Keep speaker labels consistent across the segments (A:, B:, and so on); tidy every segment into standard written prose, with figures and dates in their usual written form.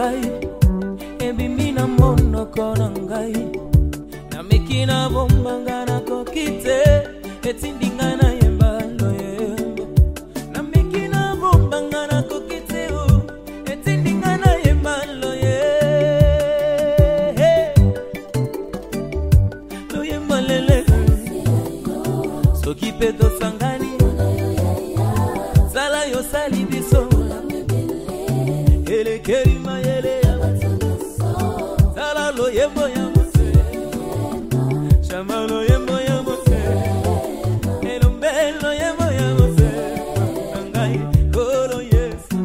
A: nangai ebimina monoko nangai na mikina bombanga na kokite etindinga na yemba loyemba na mikina bombanga na kokite etindinga na yemba loyemba lele soki peto sangani sala yo sali biso ele kerima ele sala lo yembo ya mose chama lo yembo ya mose elo mbelo yembo ya mose angai kolo yesu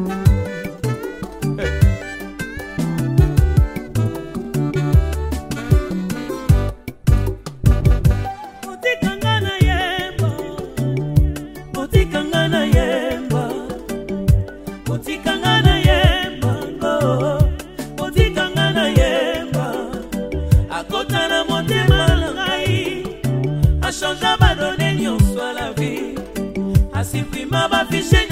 A: utikangana yembo utikangana yembo utikangana yembo utikangana yembo akotana motema langai a changé ma donné nyonso la vie a supprima ma fiche